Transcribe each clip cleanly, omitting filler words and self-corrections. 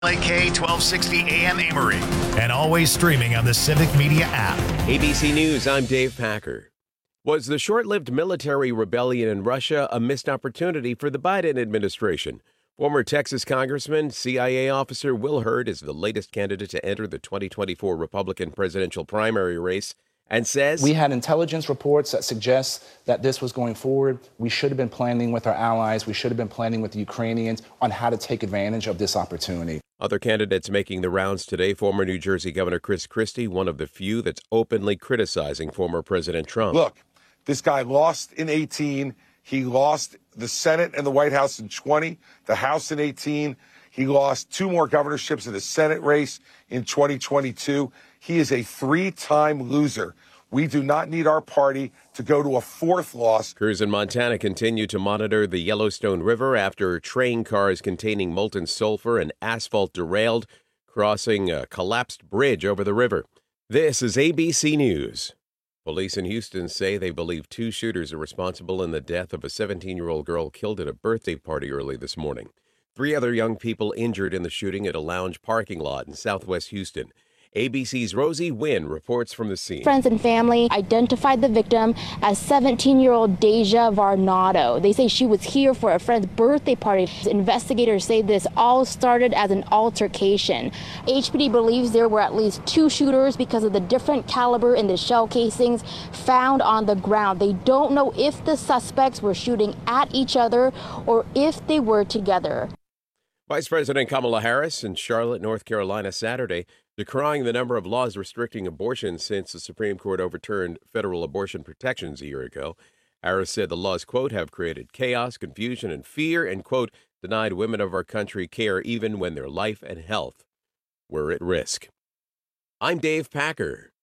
KLAK 1260 AM Amory, and always streaming on the Civic Media app. ABC News, I'm Dave Packer. Was the short-lived military rebellion in Russia a missed opportunity for the Biden administration? Former Texas Congressman, CIA officer Will Hurd is the latest candidate to enter the 2024 Republican presidential primary race and says, "We had intelligence reports that suggest that this was going forward. We should have been planning with our allies. We should have been planning with the Ukrainians on how to take advantage of this opportunity." Other candidates making the rounds today, former New Jersey Governor Chris Christie, one of the few that's openly criticizing former President Trump. Look, this guy lost in 18. He lost the Senate and the White House in 20, the House in 18. He lost 2 more governorships in the Senate race in 2022. He is a 3-time loser. We do not need our party to go to a 4th loss. Crews in Montana continue to monitor the Yellowstone River after train cars containing molten sulfur and asphalt derailed, crossing a collapsed bridge over the river. This is ABC News. Police in Houston say they believe 2 shooters are responsible in the death of a 17-year-old girl killed at a birthday party early this morning. 3 other young people injured in the shooting at a lounge parking lot in southwest Houston. ABC's Rosie Wynn reports from the scene. Friends and family identified the victim as 17-year-old Deja Varnado. They say she was here for a friend's birthday party. Investigators say this all started as an altercation. HPD believes there were at least 2 shooters because of the different caliber in the shell casings found on the ground. They don't know if the suspects were shooting at each other or if they were together. Vice President Kamala Harris in Charlotte, North Carolina, Saturday, decrying the number of laws restricting abortion since the Supreme Court overturned federal abortion protections a year ago. Harris said the laws, quote, have created chaos, confusion, and fear, and, quote, denied women of our country care even when their life and health were at risk. I'm Dave Packer,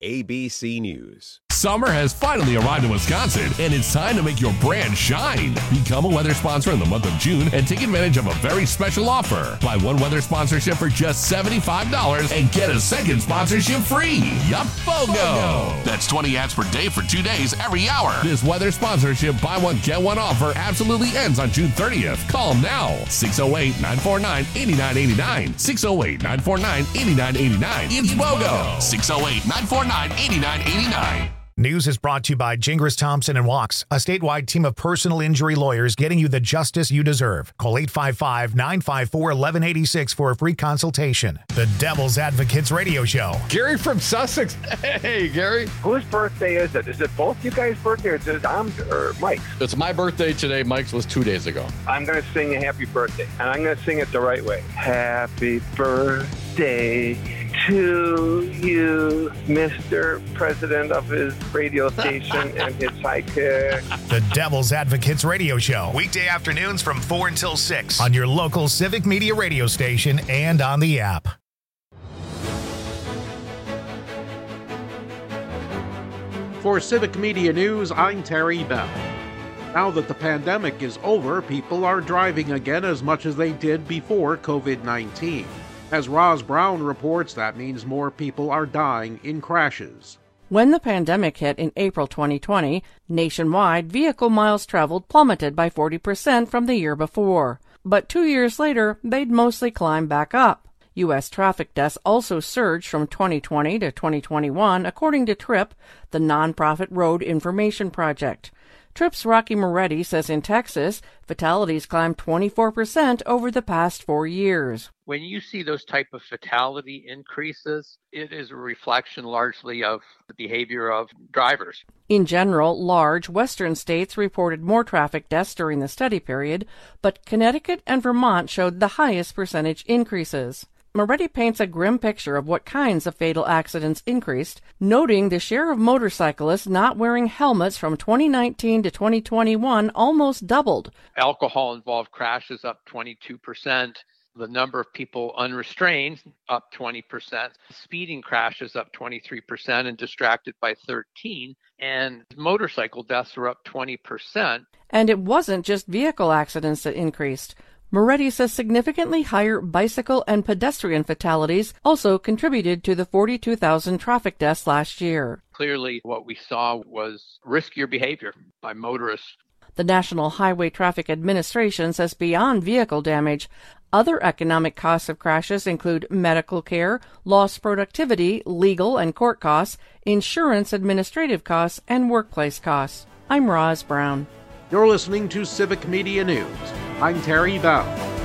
ABC News. Summer has finally arrived in Wisconsin, and it's time to make your brand shine. Become a weather sponsor in the month of June and take advantage of a very special offer. Buy 1 weather sponsorship for just $75 and get a second sponsorship free. Yup, BOGO! That's 20 ads per day for 2 days every hour. This weather sponsorship buy 1 get 1 offer absolutely ends on June 30th. Call them now. 608-949-8989. 608-949-8989. It's BOGO. 608-949-8989. News is brought to you by Gingras Thompson and Walks, a statewide team of personal injury lawyers getting you the justice you deserve. Call 855-954-1186 for a free consultation. The Devil's Advocates Radio Show. Gary from Sussex. Hey, Gary. Whose birthday is it? Is it both you guys' birthday or is it Dom's or Mike's? It's my birthday today. Mike's was 2 days ago. I'm going to sing a happy birthday, and I'm going to sing it the right way. Happy birthday to you, Mr. President of his radio station and his sidekick. The Devil's Advocates Radio Show. Weekday afternoons from 4 until 6 on your local Civic Media radio station and on the app. For Civic Media News, I'm Terry Bell. Now that the pandemic is over, people are driving again as much as they did before COVID-19. As Roz Brown reports, that means more people are dying in crashes. When the pandemic hit in April 2020, nationwide vehicle miles traveled plummeted by 40% from the year before. But 2 years later, they'd mostly climbed back up. U.S. traffic deaths also surged from 2020 to 2021, according to TRIP, the nonprofit road information project. TRIP's Rocky Moretti says in Texas, fatalities climbed 24% over the past 4 years. When you see those type of fatality increases, it is a reflection largely of the behavior of drivers. In general, large western states reported more traffic deaths during the study period, but Connecticut and Vermont showed the highest percentage increases. Moretti paints a grim picture of what kinds of fatal accidents increased, noting the share of motorcyclists not wearing helmets from 2019 to 2021 almost doubled. Alcohol-involved crashes up 22%. The number of people unrestrained up 20%. Speeding crashes up 23% and distracted by 13%. And motorcycle deaths are up 20%. And it wasn't just vehicle accidents that increased. Moretti says significantly higher bicycle and pedestrian fatalities also contributed to the 42,000 traffic deaths last year. Clearly, what we saw was riskier behavior by motorists. The National Highway Traffic Administration says beyond vehicle damage, other economic costs of crashes include medical care, lost productivity, legal and court costs, insurance administrative costs, and workplace costs. I'm Roz Brown. You're listening to Civic Media News. I'm Terry Bell.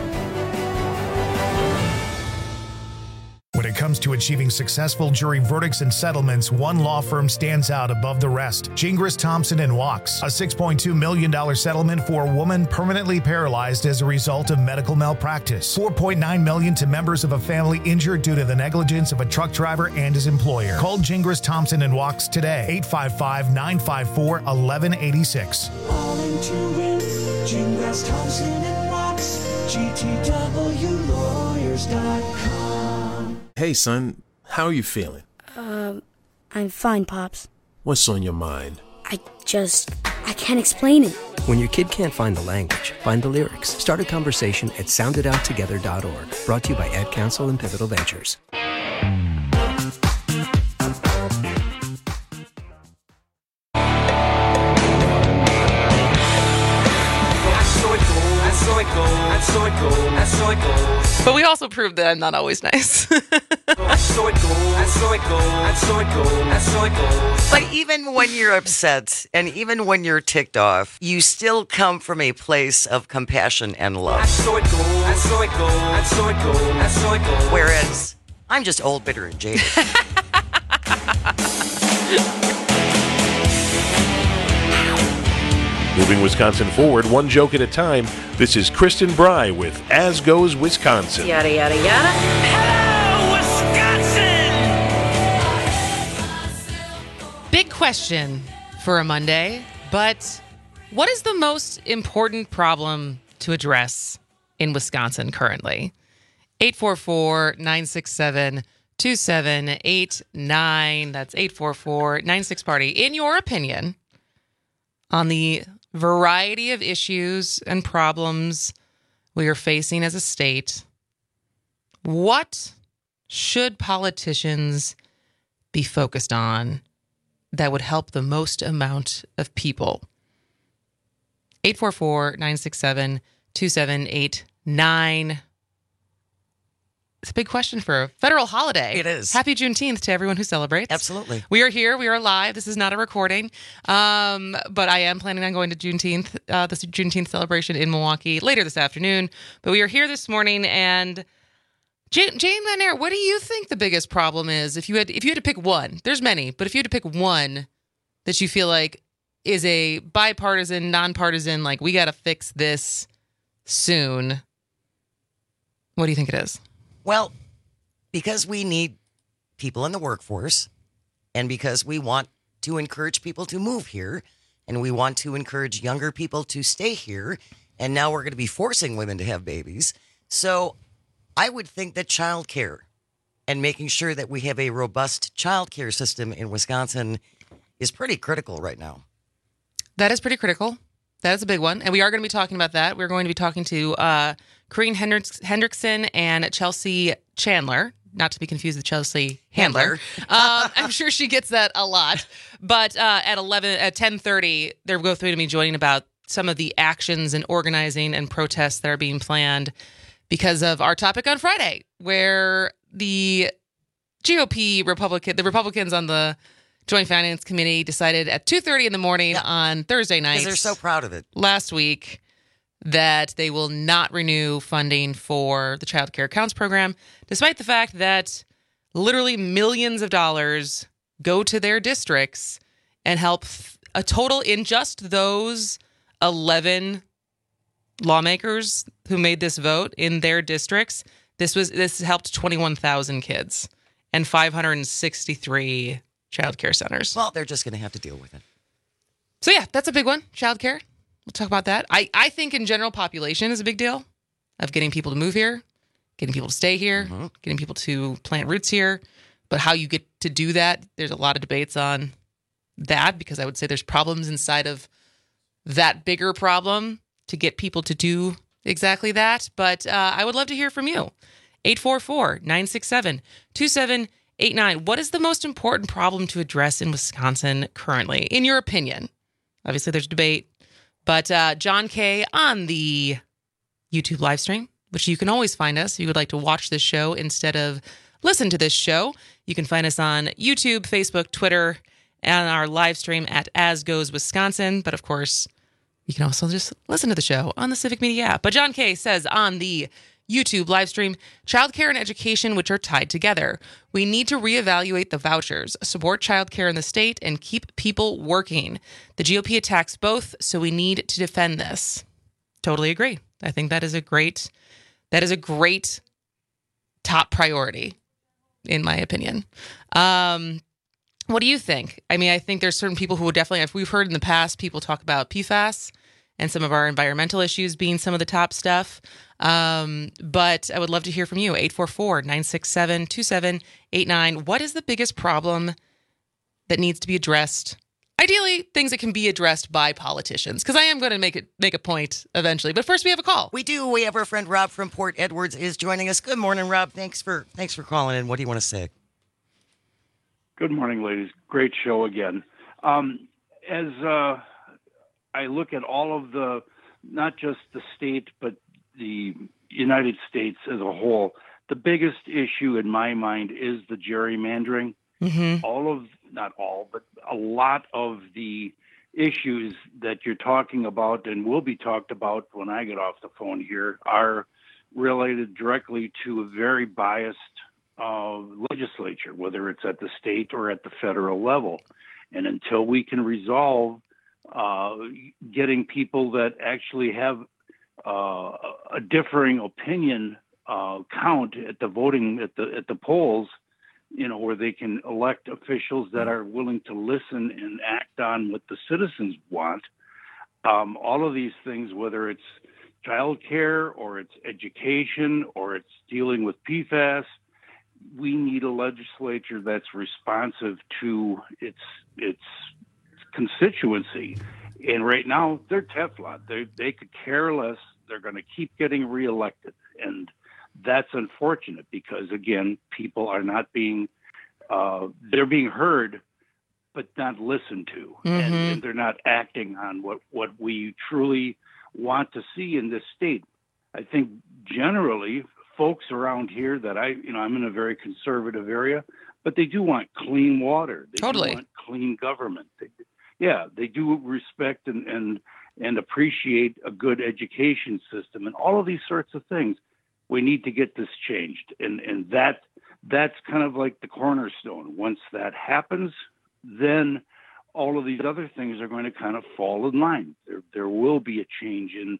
When it comes to achieving successful jury verdicts and settlements, one law firm stands out above the rest. Gingras, Thompson & Wachs. A $6.2 million settlement for a woman permanently paralyzed as a result of medical malpractice. $4.9 million to members of a family injured due to the negligence of a truck driver and his employer. Call Gingras, Thompson & Wachs today. 855-954-1186. All into it. Gingras, Thompson & Wachs. GTWlawyers.com. Hey, son, how are you feeling? I'm fine, Pops. What's on your mind? I can't explain it. When your kid can't find the language, find the lyrics. Start a conversation at sounditouttogether.org. Brought to you by Ad Council and Pivotal Ventures. But we also proved that I'm not always nice. But even when you're upset and even when you're ticked off, you still come from a place of compassion and love. Whereas I'm just old, bitter, and jaded. Moving Wisconsin forward, one joke at a time. This is Kristen Bry with As Goes Wisconsin. Yada, yada, yada. Hello, Wisconsin! Big question for a Monday, but what is the most important problem to address in Wisconsin currently? 844-967-2789. That's 844-96-PARTY. In your opinion, on the variety of issues and problems we are facing as a state, what should politicians be focused on that would help the most amount of people? 844-967-2789. It's a big question for a federal holiday. It is. Happy Juneteenth to everyone who celebrates. Absolutely. We are here. We are live. This is not a recording. But I am planning on going to Juneteenth, this Juneteenth celebration in Milwaukee later this afternoon. But we are here this morning. And Jane Van Air, what do you think the biggest problem is? If you had to pick one, there's many, but if you had to pick one that you feel like is a bipartisan, nonpartisan, like we got to fix this soon, what do you think it is? Well, because we need people in the workforce and because we want to encourage people to move here and we want to encourage younger people to stay here, and now we're going to be forcing women to have babies. So I would think that child care and making sure that we have a robust child care system in Wisconsin is pretty critical right now. That is pretty critical. That is a big one. And we are going to be talking about that. We're going to be talking to Corrine Hendrickson and Chelsea Chandler, not to be confused with Chelsea Handler. I'm sure she gets that a lot. But at 10:30, they're both going to be joining about some of the actions and organizing and protests that are being planned because of our topic on Friday, where the Republicans on the Joint Finance Committee decided at 2:30 in the morning on Thursday night, because they're so proud of it, last week, that they will not renew funding for the Child Care Counts program, despite the fact that literally millions of dollars go to their districts and help a total in just those 11 lawmakers who made this vote in their districts. This helped 21,000 kids and 563 child care centers. Well, they're just going to have to deal with it. So yeah, that's a big one. Child care. We'll talk about that. I think in general, population is a big deal of getting people to move here, getting people to stay here, getting people to plant roots here. But how you get to do that, there's a lot of debates on that, because I would say there's problems inside of that bigger problem to get people to do exactly that. But I would love to hear from you. 844-967-2789. What is the most important problem to address in Wisconsin currently, in your opinion? Obviously, there's debate, But John Kay on the YouTube live stream, which you can always find us if you would like to watch this show instead of listen to this show. You can find us on YouTube, Facebook, Twitter, and our live stream at As Goes Wisconsin. But of course, you can also just listen to the show on the Civic Media app. But John Kay says on the YouTube live stream, childcare and education, which are tied together. We need to reevaluate the vouchers, support childcare in the state, and keep people working. The GOP attacks both, so we need to defend this. Totally agree. I think that is a great top priority, in my opinion. What do you think? I mean, I think there's certain people who would definitely, if we've heard in the past, people talk about PFAS and some of our environmental issues being some of the top stuff. But I would love to hear from you. 844-967-2789. What is the biggest problem that needs to be addressed? Ideally, things that can be addressed by politicians, because I am going to make a point eventually. But first, we have a call. We do. We have our friend Rob from Port Edwards is joining us. Good morning, Rob. Thanks for calling in. What do you want to say? Good morning, ladies. Great show again. As I look at all of the, not just the state, but the United States as a whole, the biggest issue in my mind is the gerrymandering. Mm-hmm. Not all, but a lot of the issues that you're talking about and will be talked about when I get off the phone here are related directly to a very biased legislature, whether it's at the state or at the federal level. And until we can resolve getting people that actually have a differing opinion count at the voting at the polls, where they can elect officials that are willing to listen and act on what the citizens want. All of these things, whether it's child care or it's education or it's dealing with PFAS, we need a legislature that's responsive to its constituency. And right now, they're Teflon. They could care less. They're going to keep getting reelected. And that's unfortunate because, again, people are not being, they're being heard, but not listened to. Mm-hmm. And they're not acting on what we truly want to see in this state. I think generally folks around here that I'm in a very conservative area, but they do want clean water. They do want clean government. They do respect and appreciate a good education system and all of these sorts of things. We need to get this changed. And that's kind of like the cornerstone. Once that happens, then all of these other things are going to kind of fall in line. There will be a change in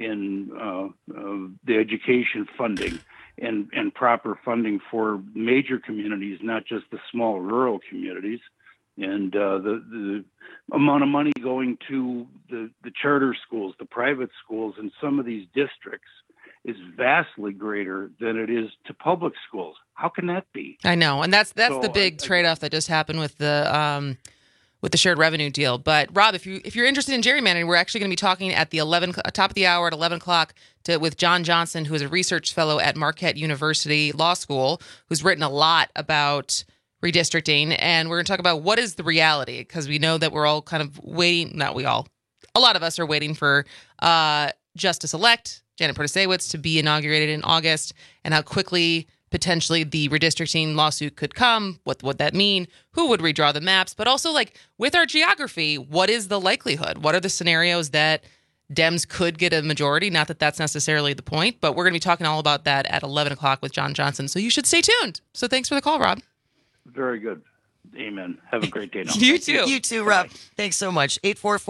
the education funding and proper funding for major communities, not just the small rural communities. And the amount of money going to the charter schools, the private schools in some of these districts is vastly greater than it is to public schools. How can that be? I know, and that's the big trade-off that just happened with the shared revenue deal. But Rob, if you're interested in gerrymandering, we're actually going to be talking at the top of the hour at 11 o'clock with John Johnson, who is a research fellow at Marquette University Law School, who's written a lot about redistricting, and we're going to talk about what is the reality, because we know that we're all kind of waiting. Not we all. A lot of us are waiting for Justice-elect Janet Protasiewicz to be inaugurated in August, and how quickly potentially the redistricting lawsuit could come. What would that mean? Who would redraw the maps? But also, like, with our geography, what is the likelihood? What are the scenarios that Dems could get a majority? Not that that's necessarily the point, but we're going to be talking all about that at 11 o'clock with John Johnson. So you should stay tuned. So thanks for the call, Rob. Very good. Amen. Have a great day now. You too. You too, Rob. Thanks so much.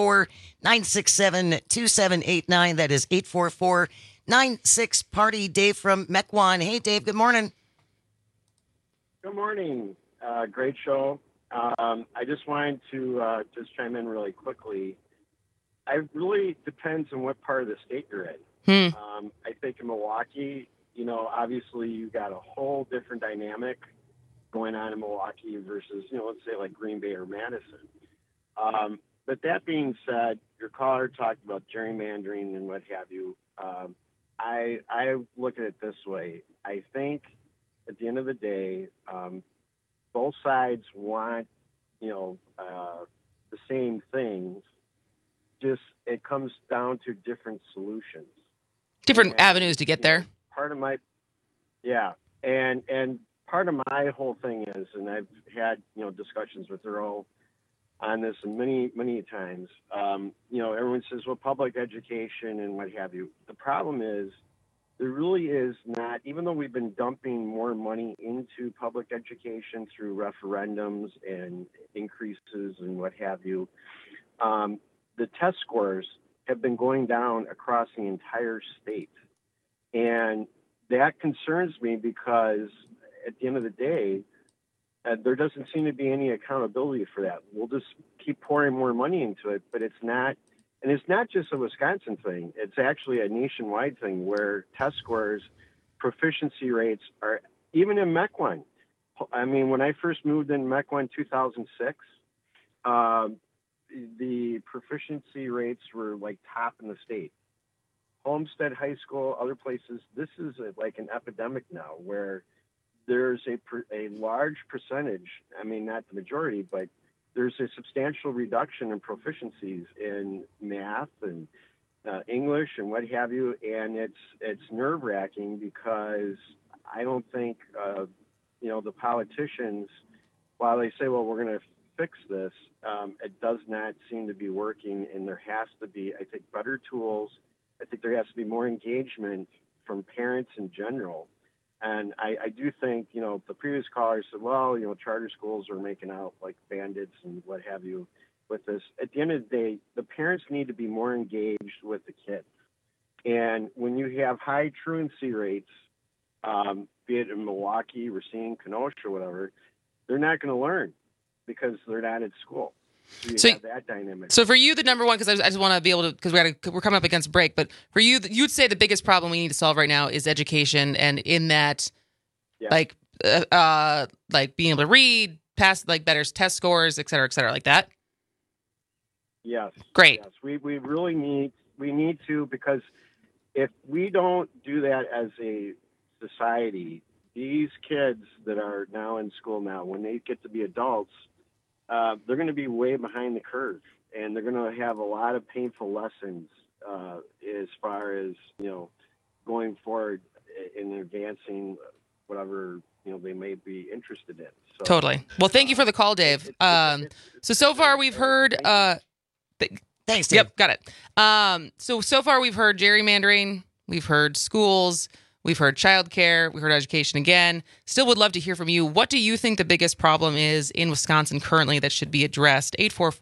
844-967-2789. That is 844-96-PARTY. Dave from Mequon. Hey, Dave. Good morning. Good morning. Great show. I just wanted to just chime in really quickly. It really depends on what part of the state you're in. I think in Milwaukee, obviously you got a whole different dynamic going on in Milwaukee versus, let's say like Green Bay or Madison. But that being said, your caller talked about gerrymandering and what have you. I look at it this way. I think at the end of the day, both sides want, the same things. just it comes down to different solutions, different avenues to get there. Part of my, and part of my whole thing is, and I've had discussions with Earl on this many times. Everyone says, well, public education and what have you. The problem is, there really is not, even though we've been dumping more money into public education through referendums and increases and what have you, the test scores have been going down across the entire state. And that concerns me because at the end of the day, there doesn't seem to be any accountability for that. We'll just keep pouring more money into it, but it's not. And it's not just a Wisconsin thing. It's actually a nationwide thing where test scores, proficiency rates are, even in Mequon. I mean, when I first moved in Mequon in 2006, the proficiency rates were like top in the state. Homestead High School, other places, this is like an epidemic now where there's a large percentage, I mean, not the majority, but there's a substantial reduction in proficiencies in math and English and what have you, and it's nerve-wracking because I don't think the politicians, while they say, well, we're going to fix this, it does not seem to be working, and there has to be, I think, better tools. I think there has to be more engagement from parents in general. And I do think, the previous caller said, well, charter schools are making out like bandits and what have you with this. At the end of the day, the parents need to be more engaged with the kid. And when you have high truancy rates, be it in Milwaukee, Racine, Kenosha, or whatever, they're not going to learn because they're not at school. So you have that dynamic. So for you, the number one, because I just want to be able to, because we're coming up against break, but for you, you'd say the biggest problem we need to solve right now is education, and in that, like being able to read, pass like better test scores, et cetera, like that. Yes. Great. Yes. We really need to, because if we don't do that as a society, these kids that are now in school now, when they get to be adults, they're going to be way behind the curve, and they're going to have a lot of painful lessons as far as going forward in advancing whatever they may be interested in. So, totally. Well, thank you for the call, Dave. So far we've heard. Thanks, Dave. Yep, got it. So far we've heard gerrymandering, we've heard schools. We've heard childcare. We heard education again. Still would love to hear from you. What do you think the biggest problem is in Wisconsin currently that should be addressed?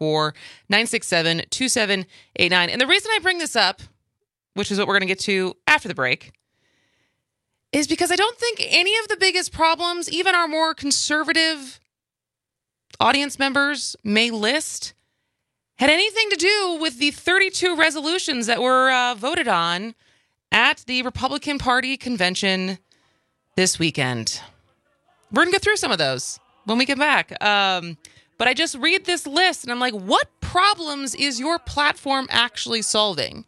844-967-2789. And the reason I bring this up, which is what we're going to get to after the break, is because I don't think any of the biggest problems, even our more conservative audience members may list, had anything to do with the 32 resolutions that were voted on at the Republican Party convention this weekend. We're going to go through some of those when we get back. But I just read this list and I'm like, what problems is your platform actually solving?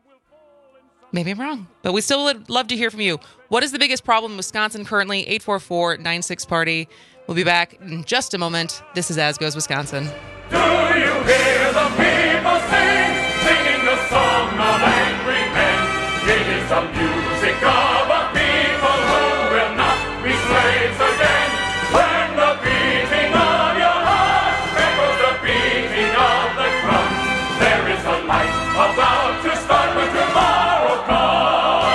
Maybe I'm wrong, but we still would love to hear from you. What is the biggest problem in Wisconsin currently? 844-96-PARTY. We'll be back in just a moment. This is As Goes Wisconsin. Do you hear the people singing the song of angry men? It is the music of a people who will not be slaves again. When the beating of your heart echoes the beating of the drum, there is a light about to start when tomorrow comes.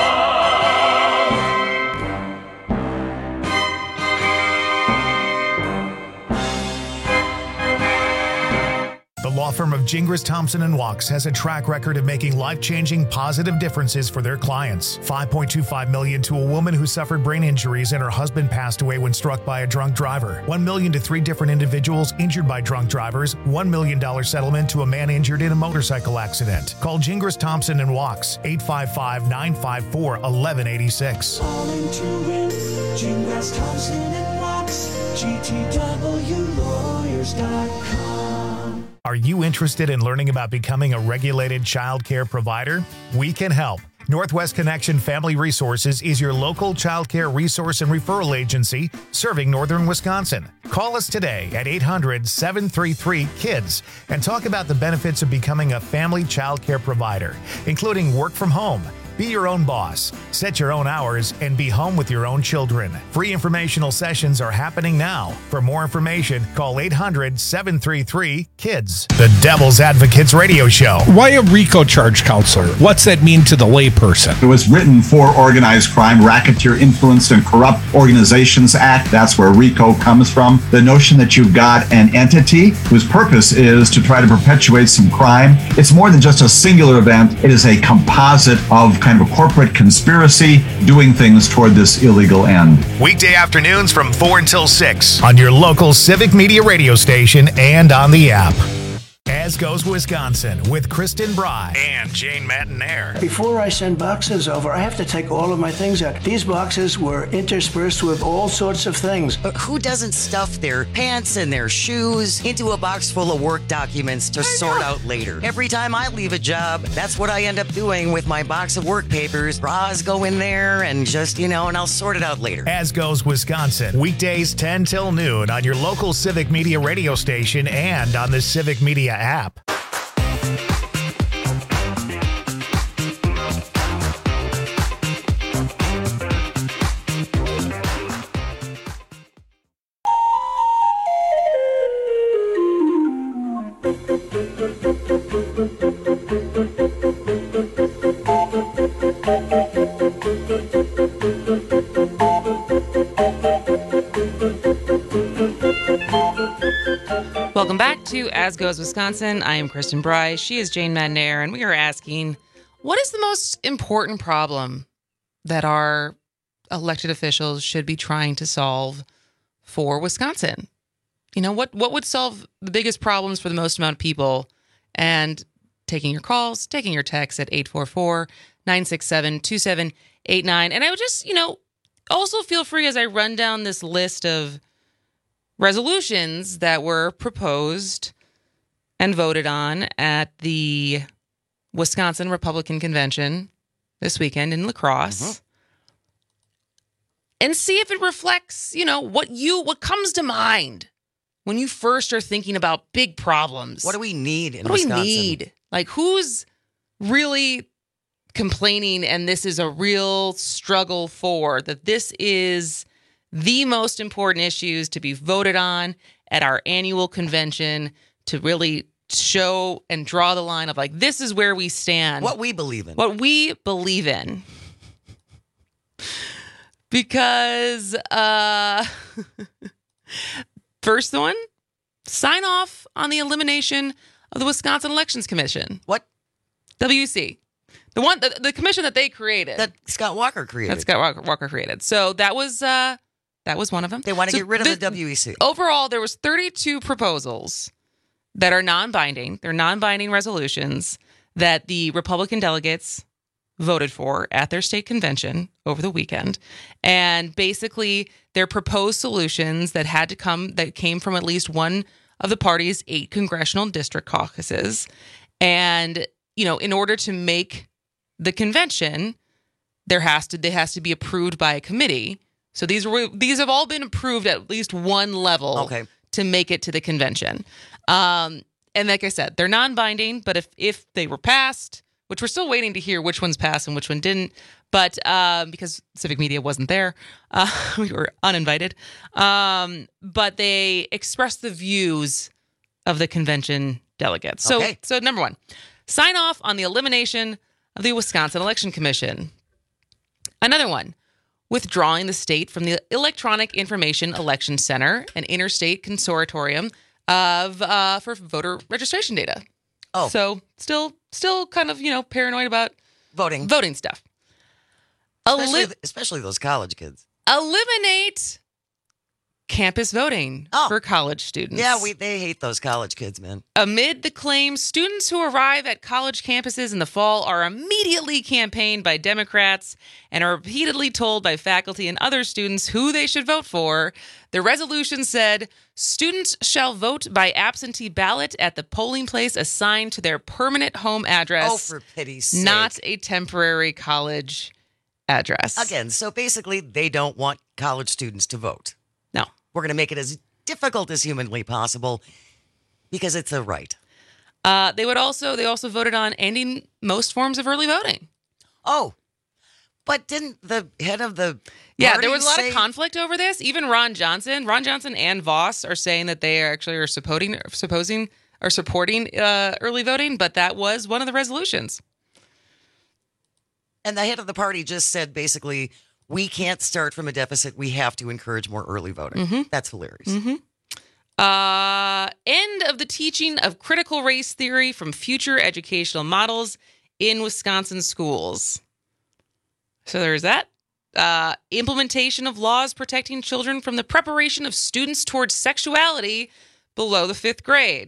The law firm of Gingras, Thompson & Walks has a track record of making life-changing, positive differences for their clients. $5.25 million to a woman who suffered brain injuries and her husband passed away when struck by a drunk driver. $1 million to 3 different individuals injured by drunk drivers. $1 million settlement to a man injured in a motorcycle accident. Call Gingras, Thompson & Walks, 855-954-1186. Calling to win, Gingras, Thompson & Walks, GTWlawyers.com. Are you interested in learning about becoming a regulated child care provider? We can help. Northwest Connection Family Resources is your local child care resource and referral agency serving northern Wisconsin. Call us today at 800-733-KIDS and talk about the benefits of becoming a family child care provider, including work from home, be your own boss, set your own hours, and be home with your own children. Free informational sessions are happening now. For more information, call 800-733-KIDS. The Devil's Advocates Radio Show. Why a RICO charge counselor? What's that mean to the layperson? It was written for Organized Crime, Racketeer Influenced and Corrupt Organizations Act. That's where RICO comes from. The notion that you've got an entity whose purpose is to try to perpetuate some crime. It's more than just a singular event. It is a composite of kind of a corporate conspiracy doing things toward this illegal end. Weekday afternoons from 4 until 6 on your local Civic Media radio station and on the app. As Goes Wisconsin with Kristen Bry and Jane Matinaire. Before I send boxes over, I have to take all of my things out. These boxes were interspersed with all sorts of things. Who doesn't stuff their pants and their shoes into a box full of work documents to sort out later? Every time I leave a job, that's what I end up doing with my box of work papers. Bras go in there and just, and I'll sort it out later. As Goes Wisconsin, weekdays 10 till noon on your local Civic Media radio station and on the Civic Media app. Welcome back to As Goes Wisconsin. I am Kristen Bry. She is Jane Matinaire, and we are asking, what is the most important problem that our elected officials should be trying to solve for Wisconsin? What would solve the biggest problems for the most amount of people? And taking your calls, taking your texts at 844-967-2789. And I would just, also feel free as I run down this list of resolutions that were proposed and voted on at the Wisconsin Republican Convention this weekend in La Crosse, and see if it reflects, what comes to mind when you first are thinking about big problems. What do we need in Wisconsin? What do we need? Like, who's really complaining and this is a real struggle for, that this is the most important issues to be voted on at our annual convention, to really show and draw the line of, like, this is where we stand. What we believe in. What we believe in. Because, first one, sign off on the elimination of the Wisconsin Elections Commission. What? WEC. The commission that they created. That Scott Walker created. That Scott Walker created. So that was one of them. They want to get rid of the WEC. Overall, there was 32 proposals that are non-binding. They're non-binding resolutions that the Republican delegates voted for at their state convention over the weekend. And basically, they're proposed solutions that came from at least one of the party's 8 congressional district caucuses. And, in order to make the convention, they has to be approved by a committee. So these have all been approved at least one level to make it to the convention. And like I said, they're non-binding, but if they were passed, which we're still waiting to hear which ones passed and which one didn't, but because Civic Media wasn't there, we were uninvited. But they expressed the views of the convention delegates. So number one, sign off on the elimination of the Wisconsin Election Commission. Another one, withdrawing the state from the Electronic Information Election Center, an interstate consortium for voter registration data. Oh, so still kind of paranoid about voting stuff. Especially those college kids. Eliminate campus voting for college students. Yeah, they hate those college kids, man. Amid the claims, students who arrive at college campuses in the fall are immediately campaigned by Democrats and are repeatedly told by faculty and other students who they should vote for. The resolution said, students shall vote by absentee ballot at the polling place assigned to their permanent home address. Oh, for pity's sake. Not a temporary college address. Again, so basically they don't want college students to vote. No. We're going to make it as difficult as humanly possible because it's a right. They also voted on ending most forms of early voting. Oh, but didn't the head of the Yeah, there was a lot of conflict over this. Even Ron Johnson and Voss are saying that they are supporting early voting, but that was one of the resolutions. And the head of the party just said, basically, we can't start from a deficit. We have to encourage more early voting. Mm-hmm. That's hilarious. Mm-hmm. End of the teaching of critical race theory from future educational models in Wisconsin schools. So there's that. Implementation of laws protecting children from the preparation of students towards sexuality below the 5th grade.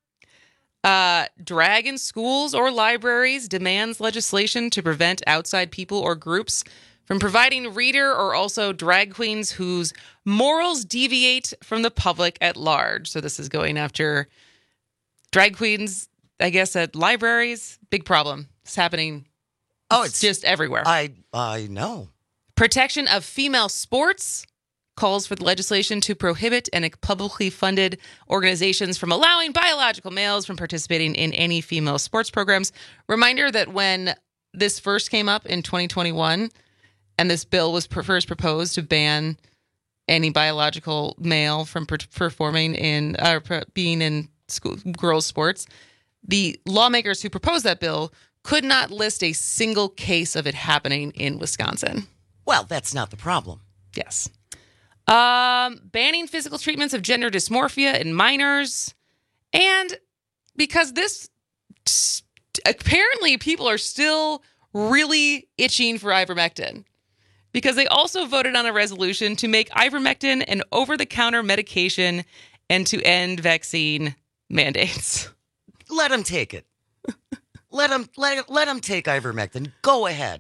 Drag in schools or libraries demands legislation to prevent outside people or groups from providing reader or also drag queens whose morals deviate from the public at large. So this is going after drag queens, I guess, at libraries. Big problem. It's happening. It's just everywhere. I know. Protection of female sports calls for the legislation to prohibit and publicly funded organizations from allowing biological males from participating in any female sports programs. Reminder that when this first came up in 2021 and this bill was first proposed to ban any biological male from performing in being in school girls' sports, the lawmakers who proposed that bill could not list a single case of it happening in Wisconsin. Well, that's not the problem. Yes. Banning physical treatments of gender dysmorphia in minors. And because this, apparently people are still really itching for ivermectin. Because they also voted on a resolution to make ivermectin an over-the-counter medication and to end vaccine mandates. Let them take it. Let them take ivermectin. Go ahead.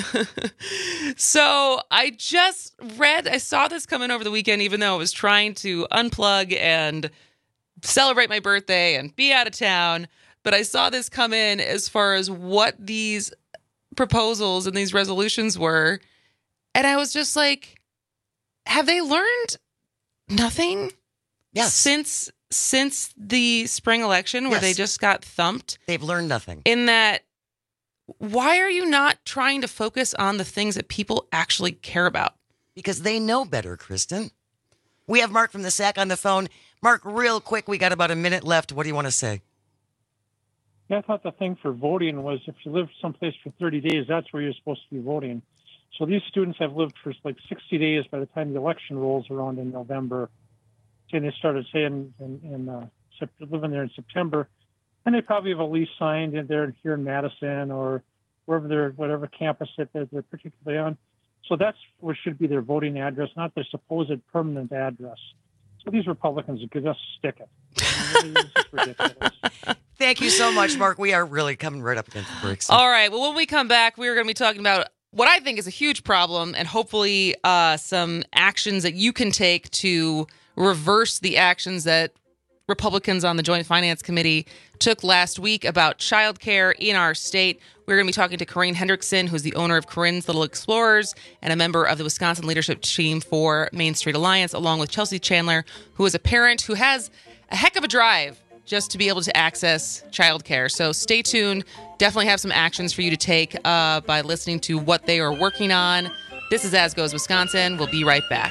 So I saw this coming over the weekend, even though I was trying to unplug and celebrate my birthday and be out of town. But I saw this come in as far as what these proposals and these resolutions were. And I was just like, have they learned nothing? Yes. Since the spring election where they just got thumped. They've learned nothing. In that, why are you not trying to focus on the things that people actually care about? Because they know better, Kristen. We have Mark from the SAC on the phone. Mark, real quick, we got about a minute left. What do you want to say? Yeah, I thought the thing for voting was if you live someplace for 30 days, that's where you're supposed to be voting. So these students have lived for like 60 days by the time the election rolls around in November. And they started saying living there in September, and they probably have a lease signed in there here in Madison or whatever campus that they're particularly on. So that's what should be their voting address, not their supposed permanent address. So these Republicans could just stick it. It's just ridiculous. Thank you so much, Mark. We are really coming right up against the bricks. All right. Well, when we come back, we're going to be talking about what I think is a huge problem and hopefully some actions that you can take to reverse the actions that Republicans on the Joint Finance Committee took last week about childcare in our state. We're going to be talking to Corinne Hendrickson, who's the owner of Corinne's Little Explorers and a member of the Wisconsin leadership team for Main Street Alliance, along with Chelsea Chandler, who is a parent who has a heck of a drive just to be able to access childcare. So stay tuned. Definitely have some actions for you to take by listening to what they are working on. This is As Goes Wisconsin. We'll be right back.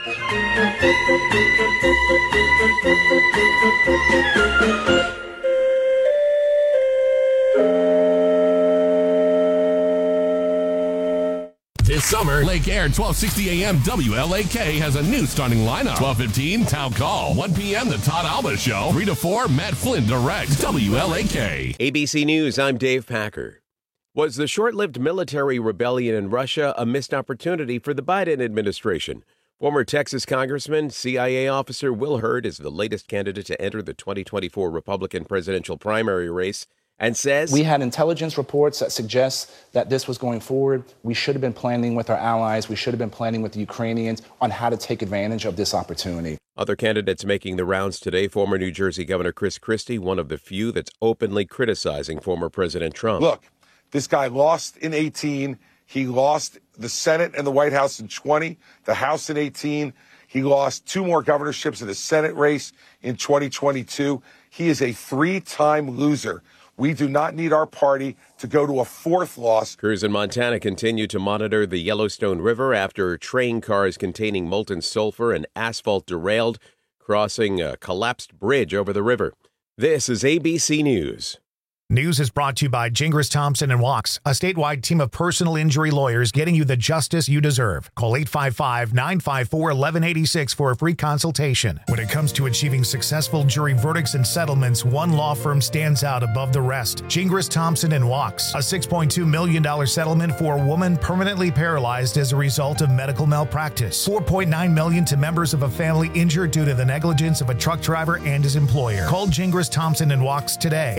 This summer, Lake Air 1260 AM WLAK has a new starting lineup. 12:15 Town Call. 1 p.m. The Todd Alba Show. 3 to 4 Matt Flynn directs WLAK. ABC News, I'm Dave Packer. Was the short-lived military rebellion in Russia a missed opportunity for the Biden administration? Former Texas Congressman, CIA officer Will Hurd is the latest candidate to enter the 2024 Republican presidential primary race and says, "We had intelligence reports that suggest that this was going forward. We should have been planning with our allies. We should have been planning with the Ukrainians on how to take advantage of this opportunity." Other candidates making the rounds today, former New Jersey Governor Chris Christie, one of the few that's openly criticizing former President Trump. Look, this guy lost in 18. He lost the Senate and the White House in 20, the House in 18. He lost 2 more governorships in the Senate race in 2022. He is a 3-time loser. We do not need our party to go to a 4th loss. Crews in Montana continue to monitor the Yellowstone River after train cars containing molten sulfur and asphalt derailed, crossing a collapsed bridge over the river. This is ABC News. News is brought to you by Gingras Thompson and Walks, a statewide team of personal injury lawyers getting you the justice you deserve. Call 855-954-1186 for a free consultation. When it comes to achieving successful jury verdicts and settlements, one law firm stands out above the rest. Gingras Thompson and Walks, a $6.2 million settlement for a woman permanently paralyzed as a result of medical malpractice. $4.9 million to members of a family injured due to the negligence of a truck driver and his employer. Call Gingras Thompson and Walks today.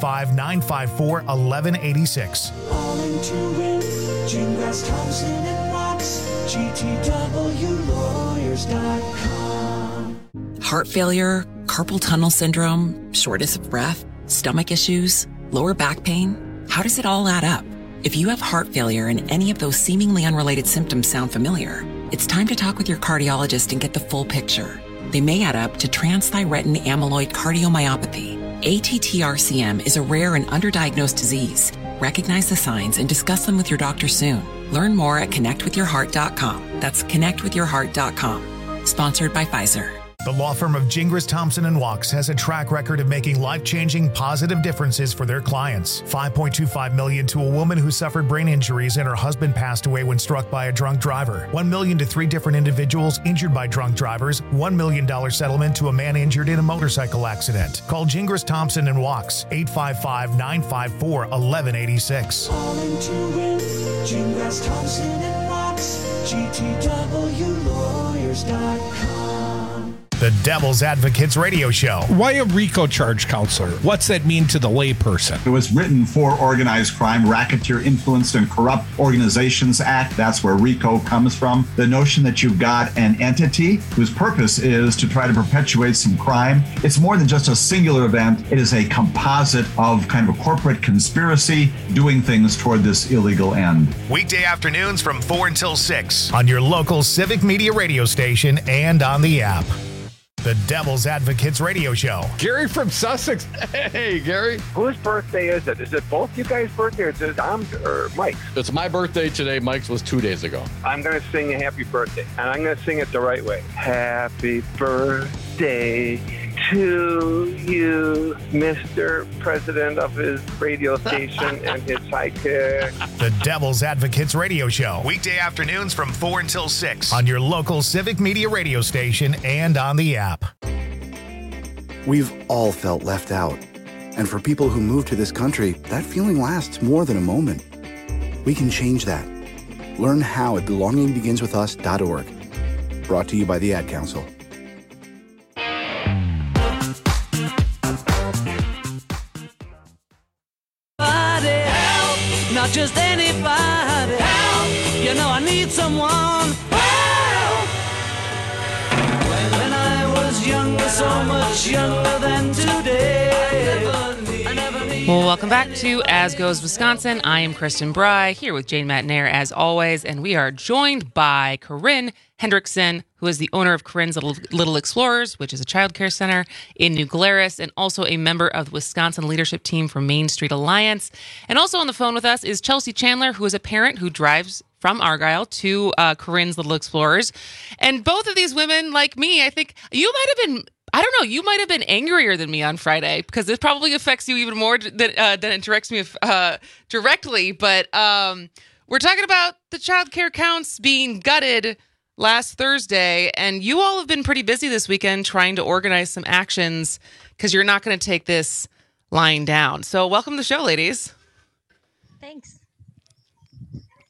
855-954-1186. All into win. Gingras Thompson and Walks. GTWlawyers.com. Heart failure, carpal tunnel syndrome, shortness of breath, stomach issues, lower back pain. How does it all add up? If you have heart failure and any of those seemingly unrelated symptoms sound familiar, it's time to talk with your cardiologist and get the full picture. They may add up to transthyretin amyloid cardiomyopathy. ATTR-CM is a rare and underdiagnosed disease. Recognize the signs and discuss them with your doctor soon. Learn more at connectwithyourheart.com. That's connectwithyourheart.com. Sponsored by Pfizer. The law firm of Gingras Thompson and Walks has a track record of making life-changing positive differences for their clients. $5.25 million to a woman who suffered brain injuries and her husband passed away when struck by a drunk driver. $1 million to 3 different individuals injured by drunk drivers. $1 million settlement to a man injured in a motorcycle accident. Call Gingras Thompson and Walks. 855-954-1186. All into win. Gingras Thompson and Walks. GTWlawyers.com. The Devil's Advocates Radio Show. Why a RICO charge, counselor? What's that mean to the layperson? It was written for Organized Crime, Racketeer Influenced and Corrupt Organizations Act. That's where RICO comes from. The notion that you've got an entity whose purpose is to try to perpetuate some crime. It's more than just a singular event. It is a composite of kind of a corporate conspiracy doing things toward this illegal end. Weekday afternoons from 4 until 6 on your local civic media radio station and on the app. The Devil's Advocates Radio Show. Gary from Sussex. Hey, Gary. Whose birthday is it? Is it both you guys' birthday or is it or Mike's? It's my birthday today. Mike's was 2 days ago. I'm going to sing a happy birthday, and I'm going to sing it the right way. Happy birthday to you, Mr. President of his radio station and his sidekick. The Devil's Advocates Radio Show. Weekday afternoons from 4 until 6 on your local civic media radio station and on the app. We've all felt left out. And for people who move to this country, that feeling lasts more than a moment. We can change that. Learn how at belongingbeginswithus.org. Brought to you by the Ad Council. Not just anybody. Help! You know I need someone. Help! When I was younger, so much younger than today. Well, welcome back to As Goes Wisconsin. I am Kristen Bry, here with Jane Matnair as always, and we are joined by Corinne Hendrickson, who is the owner of Corinne's Little Explorers, which is a child care center in New Glarus, and also a member of the Wisconsin leadership team for Main Street Alliance. And also on the phone with us is Chelsea Chandler, who is a parent who drives from Argyle to Corinne's Little Explorers. And both of these women, like me, I think you might have been, I don't know, you might have been angrier than me on Friday, because this probably affects you even more than it directs me directly. But we're talking about the child care counts being gutted last Thursday, and you all have been pretty busy this weekend trying to organize some actions because you're not going to take this lying down. So welcome to the show, ladies. Thanks.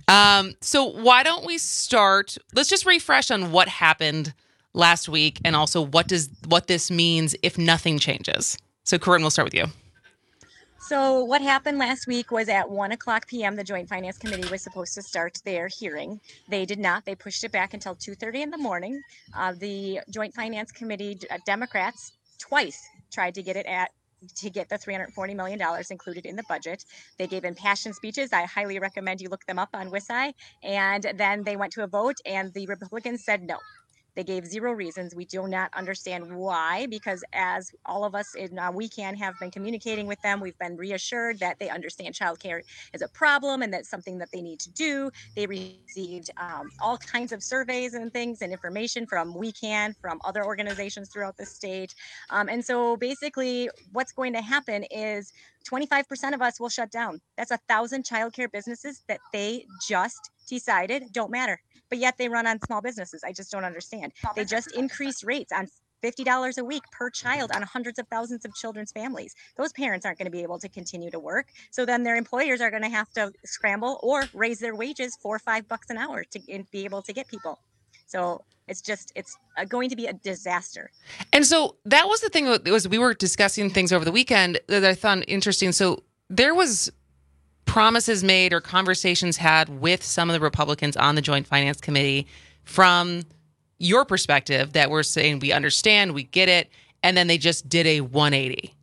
So why don't we start? Let's just refresh on what happened last week, and also what this means if nothing changes. So Corinne, we'll start with you. So what happened last week was at 1:00 p.m. the Joint Finance Committee was supposed to start their hearing. They did not. They pushed it back until 2:30 in the morning. The Joint Finance Committee Democrats twice tried to get the $340 million included in the budget. They gave impassioned speeches. I highly recommend you look them up on WISI. And then they went to a vote, and the Republicans said no. They gave zero reasons. We do not understand why, because as all of us in WeCan have been communicating with them, we've been reassured that they understand childcare is a problem and that's something that they need to do. They received all kinds of surveys and things and information from WeCan, from other organizations throughout the state. And so basically what's going to happen is 25% of us will shut down. That's 1,000 childcare businesses that they just decided don't matter. But yet they run on small businesses. I just don't understand. They just increased rates on $50 a week per child on hundreds of thousands of children's families. Those parents aren't going to be able to continue to work. So then their employers are going to have to scramble or raise their wages $4 or $5 an hour to be able to get people. So it's going to be a disaster. And so that was the thing. We were discussing things over the weekend that I found interesting. So there was promises made or conversations had with some of the Republicans on the Joint Finance Committee from your perspective that were saying, we understand, we get it, and then they just did a 180.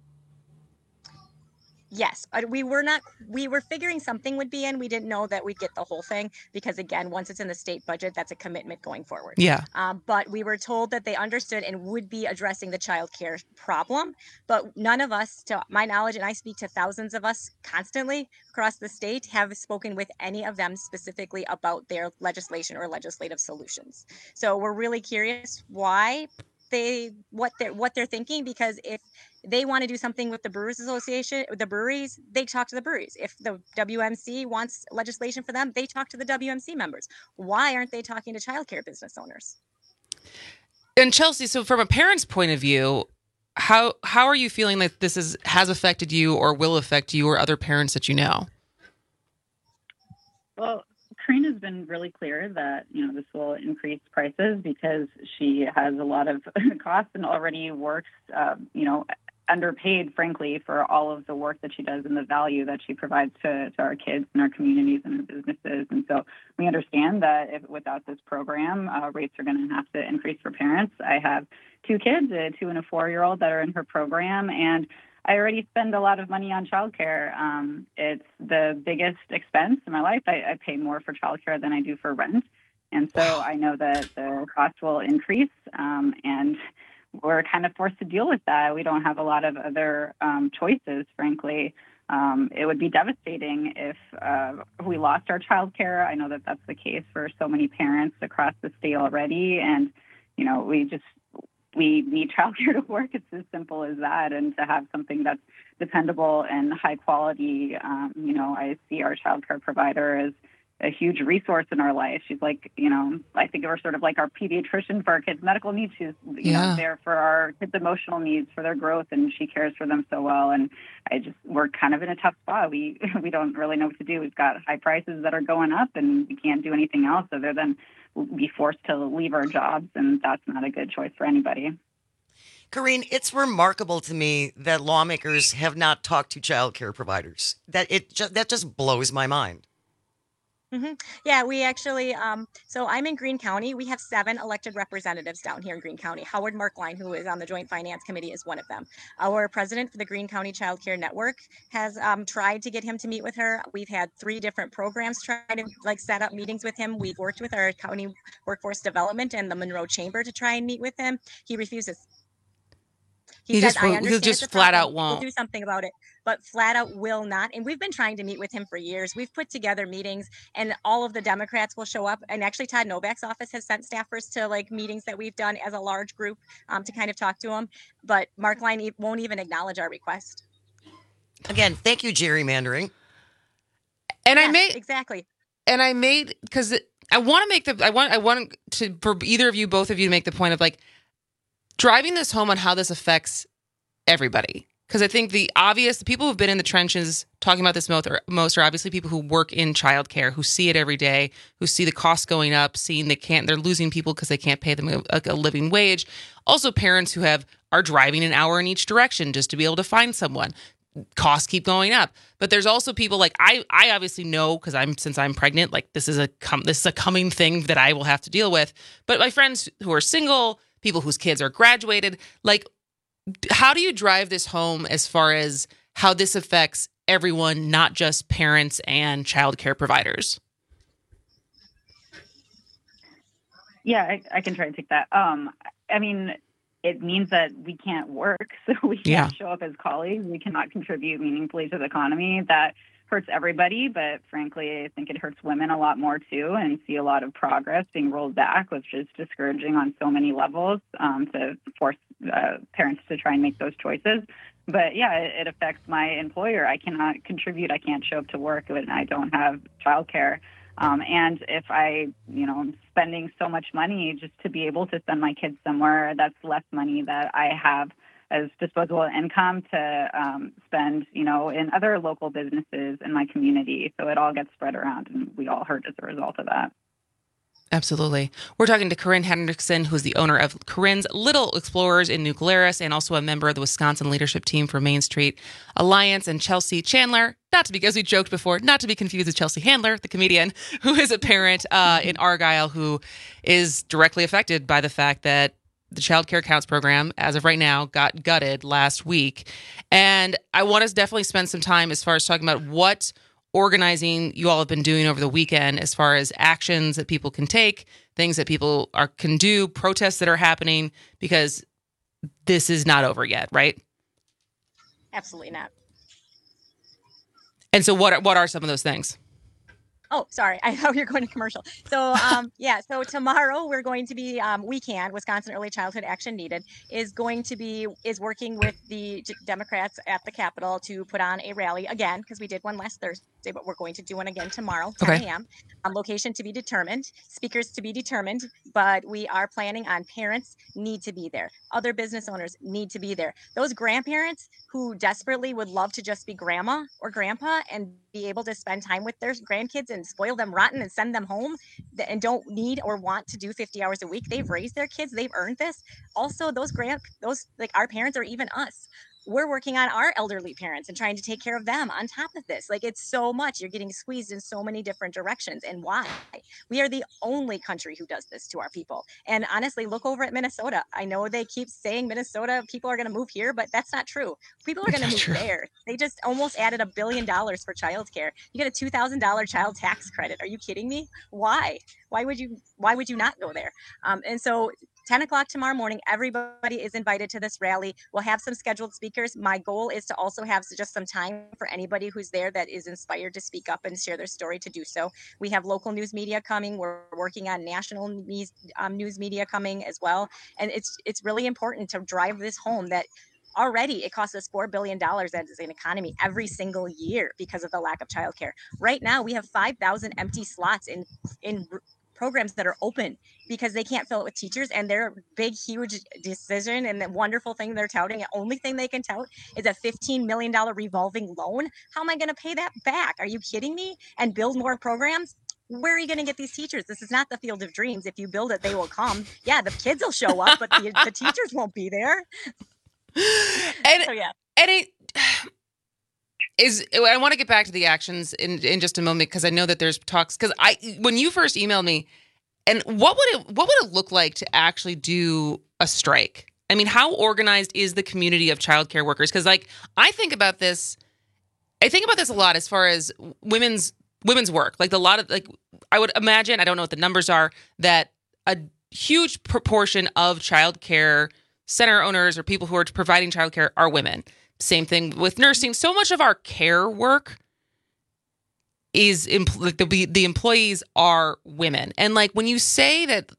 Yes, we were figuring something would be in. We didn't know that we'd get the whole thing because, again, once it's in the state budget, that's a commitment going forward. Yeah. But we were told that they understood and would be addressing the child care problem. But none of us, to my knowledge, and I speak to thousands of us constantly across the state, have spoken with any of them specifically about their legislation or legislative solutions. So we're really curious why what they're thinking, because if they want to do something with the Brewers Association, the breweries, they talk to the breweries. If the WMC wants legislation for them, they talk to the WMC members. Why aren't they talking to childcare business owners? And Chelsea, so from a parent's point of view, how are you feeling that this has affected you or will affect you or other parents that you know? Well, Corinne has been really clear that, this will increase prices because she has a lot of costs and already works, underpaid, frankly, for all of the work that she does and the value that she provides to our kids and our communities and our businesses. And so we understand that without this program, rates are going to have to increase for parents. I have 2 kids, a 2 and a 4-year-old that are in her program, and I already spend a lot of money on childcare. It's the biggest expense in my life. I pay more for childcare than I do for rent. And so I know that the cost will increase, and we're kind of forced to deal with that. We don't have a lot of other choices, frankly. It would be devastating if we lost our childcare. I know that that's the case for so many parents across the state already. And, we need childcare to work. It's as simple as that. And to have something that's dependable and high quality, I see our childcare provider as a huge resource in our life. She's like, I think we're sort of like our pediatrician for our kids' medical needs. She's there for our kids' emotional needs, for their growth, and she cares for them so well. And we're kind of in a tough spot. We don't really know what to do. We've got high prices that are going up, and we can't do anything else other than be forced to leave our jobs, and that's not a good choice for anybody. Corinne, it's remarkable to me that lawmakers have not talked to child care providers. That just blows my mind. Mm-hmm. Yeah, we actually, so I'm in Greene County. We have 7 elected representatives down here in Greene County. Howard Merkline, who is on the Joint Finance Committee, is one of them. Our president for the Greene County Child Care Network has tried to get him to meet with her. We've had 3 different programs try to set up meetings with him. We've worked with our county workforce development and the Monroe Chamber to try and meet with him. He refuses. He said, he'll just flat out won't. We'll do something about it, but flat out will not. And we've been trying to meet with him for years. We've put together meetings, and all of the Democrats will show up. And actually, Todd Novak's office has sent staffers to meetings that we've done as a large group to kind of talk to him. But Merkline won't even acknowledge our request. Again, thank you, gerrymandering. And yes, exactly. And I made, because I want to make I want to, for either of you, both of you, to make the point of driving this home on how this affects everybody. because I think the people who've been in the trenches talking about this most are obviously people who work in childcare, who see it every day, who see the costs going up, seeing they're losing people because they can't pay them a living wage. Also, parents who are driving an hour in each direction just to be able to find someone. Costs keep going up. But there's also people like I obviously know, because since I'm pregnant, like this is a coming thing that I will have to deal with. But my friends who are single, people whose kids are graduated, like, how do you drive this home as far as how this affects everyone, not just parents and childcare providers? Yeah, I can try to take that. I mean, it means that we can't work, so we can't show up as colleagues. We cannot contribute meaningfully to the economy. That hurts everybody, but frankly, I think it hurts women a lot more too, and see a lot of progress being rolled back, which is discouraging on so many levels, to force parents to try and make those choices. But yeah, it affects my employer. I cannot contribute. I can't show up to work when I don't have childcare. And if I'm spending so much money just to be able to send my kids somewhere, that's less money that I have as disposable income to spend, in other local businesses in my community. So it all gets spread around, and we all hurt as a result of that. Absolutely. We're talking to Corinne Hendrickson, who's the owner of Corinne's Little Explorers in New Glarus, and also a member of the Wisconsin leadership team for Main Street Alliance, and Chelsea Chandler, as we joked before, not to be confused with Chelsea Handler, the comedian, who is a parent in Argyle, who is directly affected by the fact that the Child Care Counts program, as of right now, got gutted last week. And I want to definitely spend some time as far as talking about what organizing you all have been doing over the weekend as far as actions that people can take, things that people can do, protests that are happening, because this is not over yet, right? Absolutely not. And so what are some of those things? Oh, sorry. I thought you were going to commercial. So, so tomorrow we're going to be, Wisconsin Early Childhood Action Needed is working with the Democrats at the Capitol to put on a rally again, because we did one last Thursday, but we're going to do one again tomorrow, 10 a.m. Location to be determined, speakers to be determined, but we are planning on parents need to be there. Other business owners need to be there. Those grandparents who desperately would love to just be grandma or grandpa and be able to spend time with their grandkids and spoil them rotten and send them home and don't need or want to do 50 hours a week. They've raised their kids. They've earned this. Also, our parents, or even us, we're working on our elderly parents and trying to take care of them on top of this. Like, it's so much. You're getting squeezed in so many different directions. And why? We are the only country who does this to our people. And honestly, look over at Minnesota. I know they keep saying Minnesota, people are going to move here, but that's not true. People are going to move there. They just almost added $1 billion for childcare. You get a $2,000 child tax credit. Are you kidding me? Why? Why would you not go there? And so 10 o'clock tomorrow morning, everybody is invited to this rally. We'll have some scheduled speakers. My goal is to also have just some time for anybody who's there that is inspired to speak up and share their story to do so. We have local news media coming. We're working on national news media coming as well. And it's really important to drive this home that already it costs us $4 billion as an economy every single year because of the lack of childcare. Right now, we have 5,000 empty slots in programs that are open because they can't fill it with teachers, and their big, huge decision and the wonderful thing they're touting, the only thing they can tout is a $15 million revolving loan. How am I going to pay that back? Are you kidding me? And build more programs? Where are you going to get these teachers? This is not the field of dreams. If you build it, they will come. Yeah, the kids will show up, but the teachers won't be there. And it is. I want to get back to the actions in just a moment, because I know that there's talks. Because when you first emailed me, and what would it look like to actually do a strike? I mean, how organized is the community of childcare workers? Because I think about this a lot as far as women's work. I would imagine, I don't know what the numbers are, that a huge proportion of childcare center owners or people who are providing childcare are women. Same thing with nursing. So much of our care work is the employees are women. And when you say that,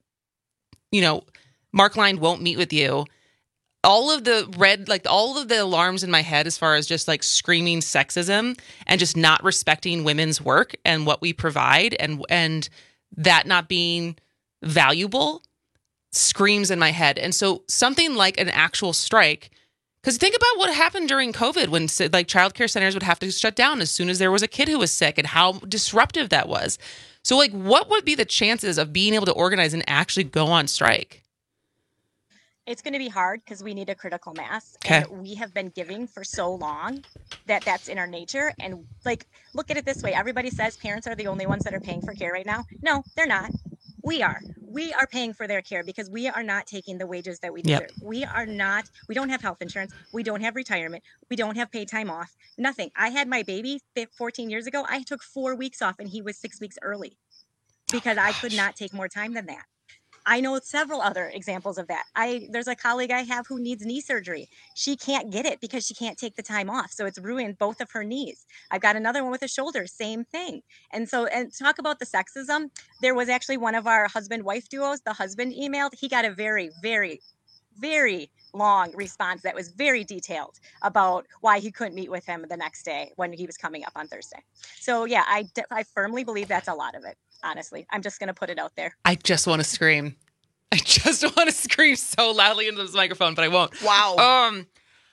Mark Line won't meet with you, all of the alarms in my head as far as just screaming sexism and just not respecting women's work and what we provide and that not being valuable screams in my head. And so something like an actual strike Because think about what happened during COVID when like childcare centers would have to shut down as soon as there was a kid who was sick and how disruptive that was. So like what would be the chances of being able to organize and actually go on strike? It's going to be hard because we need a critical mass. Okay. And we have been giving for so long that that's in our nature. And like, look at it this way. Everybody says parents are the only ones that are paying for care right now. No, they're not. We are paying for their care because we are not taking the wages that we deserve. Yep. We don't have health insurance. We don't have retirement. We don't have paid time off. Nothing. I had my baby 14 years ago. I took 4 weeks off and he was 6 weeks early because I could not take more time than that. I know several other examples of that. There's a colleague I have who needs knee surgery. She can't get it because she can't take the time off. So it's ruined both of her knees. I've got another one with a shoulder, same thing. And talk about the sexism. There was actually one of our husband-wife duos, the husband emailed. He got a very, very, very long response that was very detailed about why he couldn't meet with him the next day when he was coming up on Thursday. So yeah, I firmly believe that's a lot of it. Honestly, I'm just going to put it out there. I just want to scream. I just want to scream so loudly into this microphone, but I won't. Wow.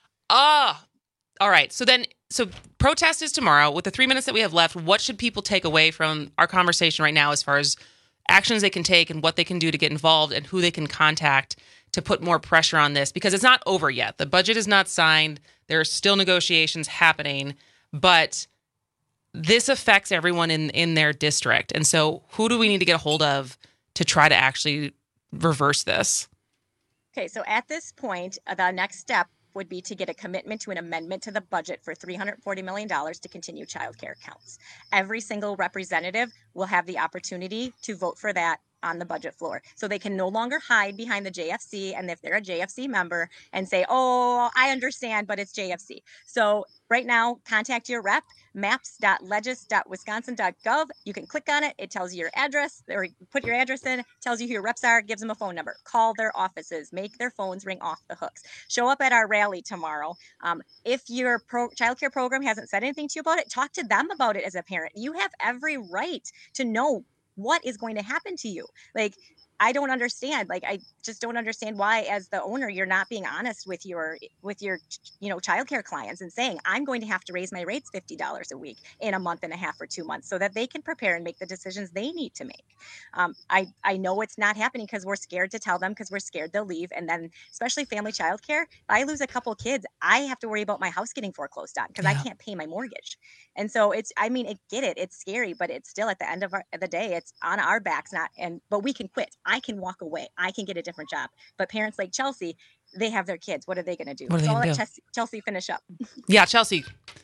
All right. So protest is tomorrow. With the 3 minutes that we have left, what should people take away from our conversation right now as far as actions they can take and what they can do to get involved and who they can contact to put more pressure on this? Because it's not over yet. The budget is not signed. There are still negotiations happening, but this affects everyone in their district. And so who do we need to get a hold of to try to actually reverse this? Okay, so at this point, the next step would be to get a commitment to an amendment to the budget for $340 million to continue childcare counts. Every single representative will have the opportunity to vote for that on the budget floor. So they can no longer hide behind the JFC, and if they're a JFC member, and say, oh, I understand, but it's JFC. So right now, contact your rep, maps.legis.wisconsin.gov. You can click on it. It tells you your address, or you put your address in, tells you who your reps are, gives them a phone number. Call their offices, make their phones ring off the hooks. Show up at our rally tomorrow. If your childcare program hasn't said anything to you about it, talk to them about it as a parent. You have every right to know what is going to happen to you. Like, I don't understand. Like, I just don't understand why, as the owner, you're not being honest with your, childcare clients and saying, I'm going to have to raise my rates $50 a week in a month and a half or 2 months so that they can prepare and make the decisions they need to make. I know it's not happening because we're scared to tell them because we're scared they'll leave. And then especially family childcare, if I lose a couple kids, I have to worry about my house getting foreclosed on because I can't pay my mortgage. And so it's scary, but it's still at the end of the day, it's on our backs, but we can quit. I can walk away. I can get a different job. But parents like Chelsea, they have their kids. What are they going to do? So I'll let Chelsea finish up. Yeah, Chelsea.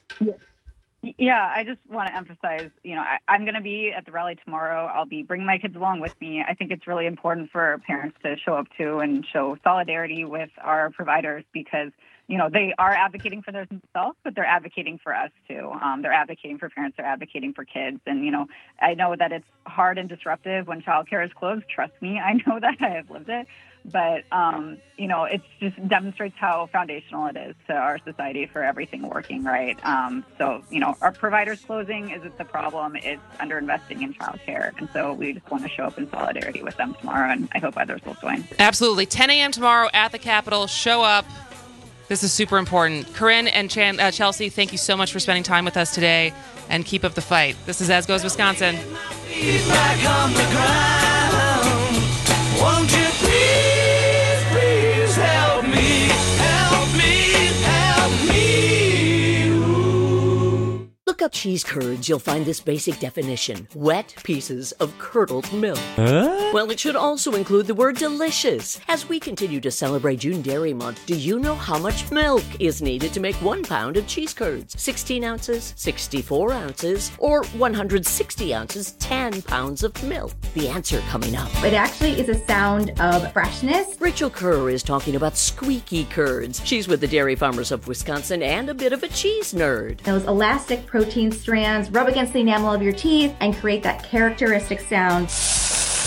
Yeah, I just want to emphasize, I'm going to be at the rally tomorrow. I'll be bringing my kids along with me. I think it's really important for parents to show up to and show solidarity with our providers because, they are advocating for themselves, but they're advocating for us too. They're advocating for parents. They're advocating for kids. And, I know that it's hard and disruptive when childcare is closed. Trust me, I know that. I have lived it. But, it just demonstrates how foundational it is to our society for everything working right. Our providers closing isn't the problem. It's underinvesting in childcare. And so we just want to show up in solidarity with them tomorrow, and I hope others will join. Absolutely. 10 a.m. tomorrow at the Capitol. Show up. This is super important. Corinne and Chelsea, thank you so much for spending time with us today, and keep up the fight. This is As Goes Wisconsin. Won't you please help me, help me, help me. Look up cheese curds, you'll find this basic definition: wet pieces of curdled milk. Well, it should also include the word delicious. As we continue to celebrate June Dairy Month, do you know how much milk is needed to make 1 pound of cheese curds? 16 ounces, 64 ounces, or 160 ounces, 10 pounds of milk? The answer coming up. It actually is a sound of freshness. Rachel Kerr is talking about squeaky curds. She's with the Dairy Farmers of Wisconsin and a bit of a cheese nerd. Those elastic protein strands rub against the enamel of your teeth and create that characteristic sound.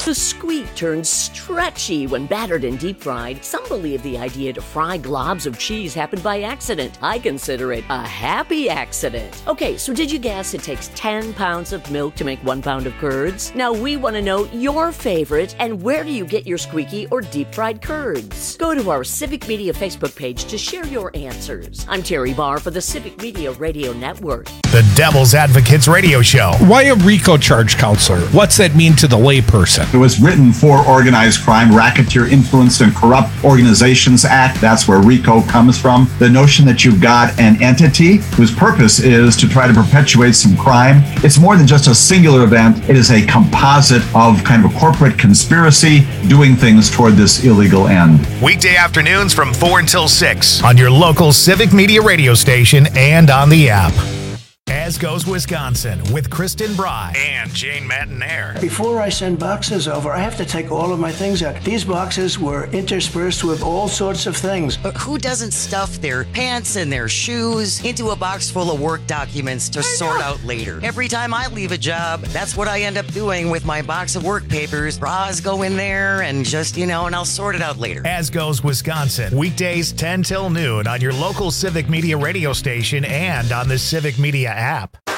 The squeak turns stretchy when battered and deep fried. Some believe the idea to fry globs of cheese happened by accident. I consider it a happy accident. Okay, so did you guess it takes 10 pounds of milk to make 1 pound of curds? Now we want to know your favorite and where do you get your squeaky or deep fried curds? Go to our Civic Media Facebook page to share your answers. I'm Terry Barr for the Civic Media Radio Network. The Devil's Advocates Radio Show. Why a RICO charge, counselor? What's that mean to the layperson? It was written for Organized Crime, Racketeer Influenced and Corrupt Organizations Act. That's where RICO comes from. The notion that you've got an entity whose purpose is to try to perpetuate some crime. It's more than just a singular event. It is a composite of kind of a corporate conspiracy doing things toward this illegal end. Weekday afternoons from 4 until 6 on your local Civic Media radio station and on the app. As Goes Wisconsin with Kristen Bry and Jane Matinaire. Before I send boxes over, I have to take all of my things out. These boxes were interspersed with all sorts of things. Who doesn't stuff their pants and their shoes into a box full of work documents to sort out later? Every time I leave a job, that's what I end up doing with my box of work papers. Bras go in there and just, and I'll sort it out later. As Goes Wisconsin, weekdays 10 till noon on your local Civic Media radio station and on the Civic Media app.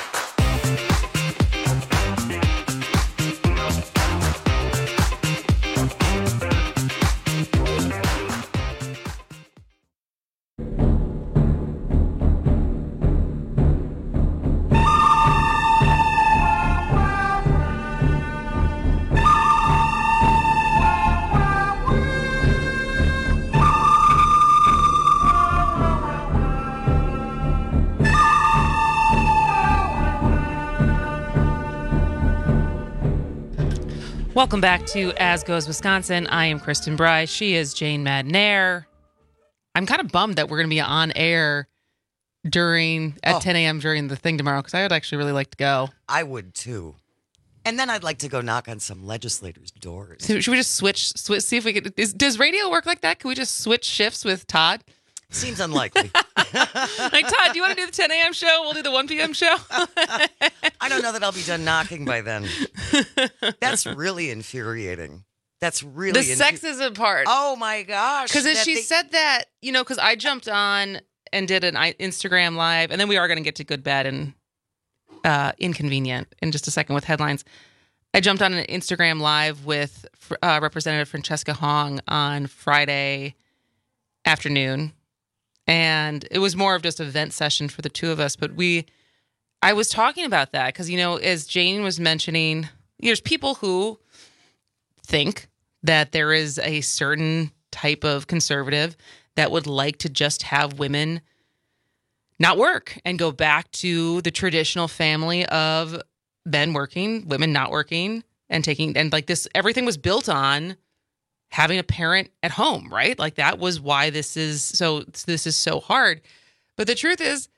Welcome back to As Goes Wisconsin. I am Kristen Bry. She is Jane Matinaire. I'm kind of bummed that we're going to be on air at 10 a.m. during the thing tomorrow because I would actually really like to go. I would too. And then I'd like to go knock on some legislators' doors. So should we just switch see if we could... Does radio work like that? Can we just switch shifts with Todd? Seems unlikely. Like, Todd, do you want to do the 10 a.m. show? We'll do the 1 p.m. show. I don't know that I'll be done knocking by then. That's really infuriating. That's really the sexism part. Oh my gosh! Because she said that, because I jumped on and did an Instagram live, and then we are going to get to good, bad, and inconvenient in just a second with headlines. I jumped on an Instagram live with Representative Francesca Hong on Friday afternoon. And it was more of just a vent session for the two of us. But I was talking about that because, as Jane was mentioning, there's people who think that there is a certain type of conservative that would like to just have women not work and go back to the traditional family of men working, women not working, and like this, everything was built on having a parent at home, right? Like that was why this is so hard. But the truth is,